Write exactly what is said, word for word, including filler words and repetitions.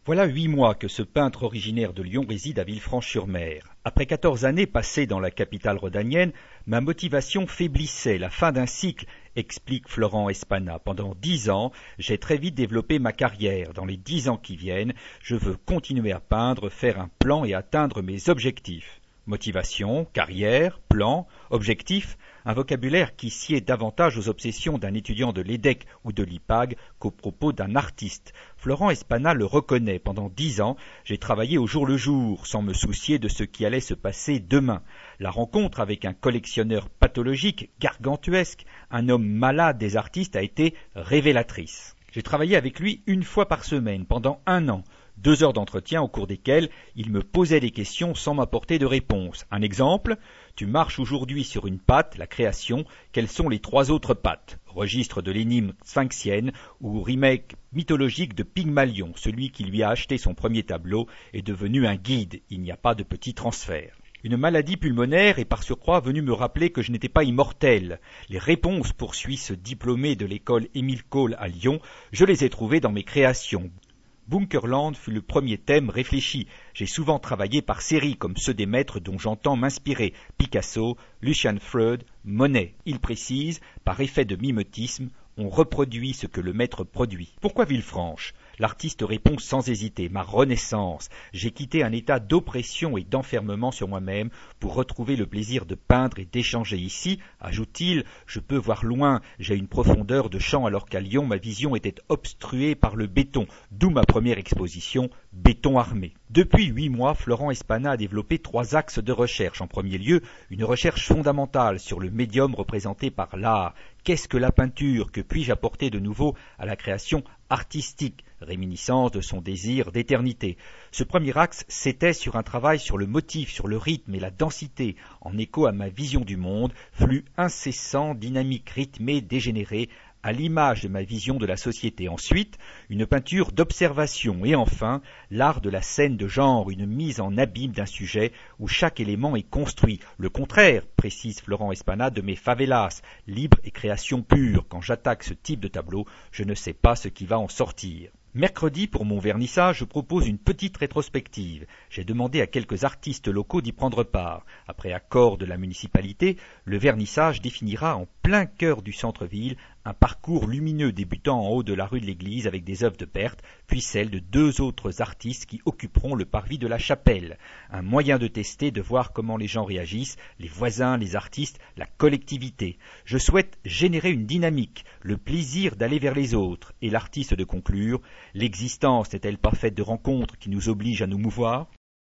Voilà huit mois que ce peintre originaire de Lyon réside à Villefranche-sur-Mer. Après quatorze années passées dans la capitale rhodanienne, ma motivation faiblissait, la fin d'un cycle, explique Florent Espana. Pendant dix ans, j'ai très vite développé ma carrière. Dans les dix ans qui viennent, je veux continuer à peindre, faire un plan et atteindre mes objectifs. Motivation, carrière, plan, objectif, un vocabulaire qui sied davantage aux obsessions d'un étudiant de l'E D E C ou de l'I P A G qu'aux propos d'un artiste. Florent Espana le reconnaît. Pendant dix ans, j'ai travaillé au jour le jour, sans me soucier de ce qui allait se passer demain. La rencontre avec un collectionneur pathologique, gargantuesque, un homme malade des artistes a été révélatrice. J'ai travaillé avec lui une fois par semaine, pendant un an. Deux heures d'entretien au cours desquelles il me posait des questions sans m'apporter de réponse. Un exemple, tu marches aujourd'hui sur une patte, la création, quelles sont les trois autres pattes? Registre de l'énigme sphinxienne ou remake mythologique de Pygmalion, celui qui lui a acheté son premier tableau est devenu un guide, il n'y a pas de petit transfert. Une maladie pulmonaire est par surcroît venue me rappeler que je n'étais pas immortel. Les réponses, poursuit ce diplômé de l'école Émile Cole à Lyon, je les ai trouvées dans mes créations. Bunkerland fut le premier thème réfléchi. J'ai souvent travaillé par série comme ceux des maîtres dont j'entends m'inspirer, Picasso, Lucian Freud, Monet. Il précise, par effet de mimétisme, on reproduit ce que le maître produit. Pourquoi Villefranche? L'artiste répond sans hésiter, ma renaissance. J'ai quitté un état d'oppression et d'enfermement sur moi-même pour retrouver le plaisir de peindre et d'échanger ici, ajoute-t-il, je peux voir loin, j'ai une profondeur de champ alors qu'à Lyon ma vision était obstruée par le béton, d'où ma première exposition, Béton armé. Depuis huit mois, Florent Espana a développé trois axes de recherche. En premier lieu, une recherche fondamentale sur le médium représenté par l'art. Qu'est-ce que la peinture? Que puis-je apporter de nouveau à la création artistique? Réminiscence de son désir d'éternité. Ce premier axe, c'était sur un travail sur le motif, sur le rythme et la densité, en écho à ma vision du monde, flux incessant, dynamique, rythmé, dégénéré, à l'image de ma vision de la société. Ensuite, une peinture d'observation et enfin, l'art de la scène de genre, une mise en abîme d'un sujet où chaque élément est construit. Le contraire, précise Florent Espana, de mes favelas, libre et création pure. Quand j'attaque ce type de tableau, je ne sais pas ce qui va en sortir. Mercredi, pour mon vernissage, je propose une petite rétrospective. J'ai demandé à quelques artistes locaux d'y prendre part. Après accord de la municipalité, le vernissage définira en plein cœur du centre-ville un parcours lumineux débutant en haut de la rue de l'église avec des œuvres de Berthe, puis celles de deux autres artistes qui occuperont le parvis de la chapelle. Un moyen de tester, de voir comment les gens réagissent, les voisins, les artistes, la collectivité. Je souhaite générer une dynamique, le plaisir d'aller vers les autres, et l'artiste de conclure, l'existence n'est-elle pas faite de rencontres qui nous obligent à nous mouvoir ?